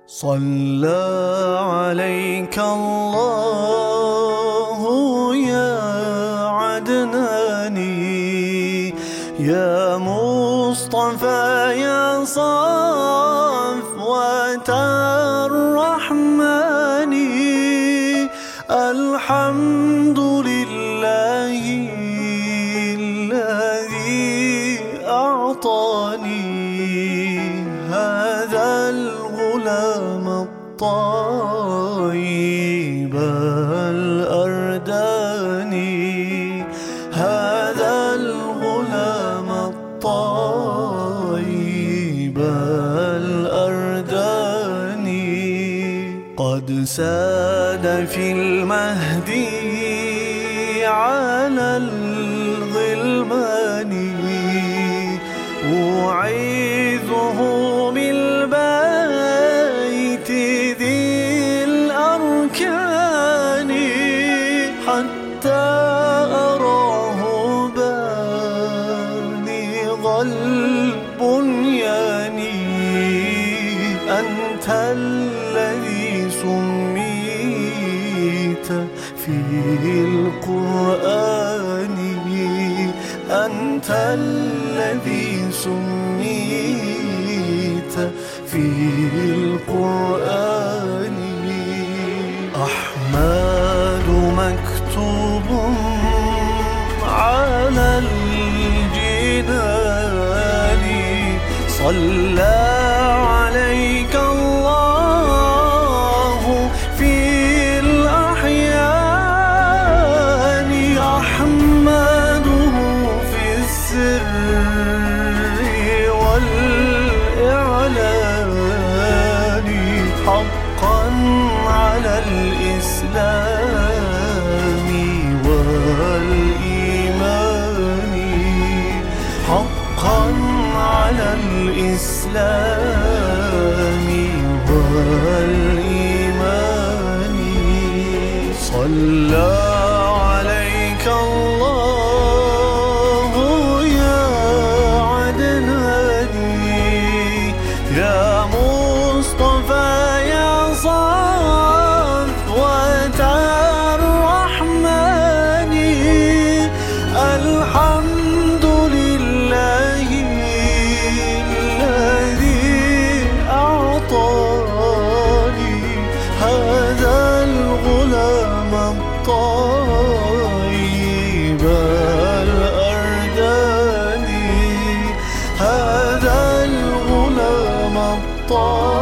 صلى عليك الله يا عدناني، يا مصطفى يا صفوة الرحمن. الحمد لله الذي أعطاني هذا الغلام الطيب الأرداني، هذا الغلام الطيب الأرداني. قد ساد في المهدي على الغلمان، أعيذه بالبيت ذي الأركان، حتى أراه بالغ البنيان. أنت الذي سميت في القرآن، أنت الذي سميت في القرآن. أحمد مكتوب على الجنان، صلى عليك الله في الأحيان. أحمده في السر والإعلان، حقا على الإسلام والإيمان، حقا على الإسلام والإيمان. صلى عليك الله يا عدناني، يا مصطفى يا صفوة الرحمن. الحمد لله الذي أعطاني هذا الغلام الطيب الأرداني، هذا الغلام الطيب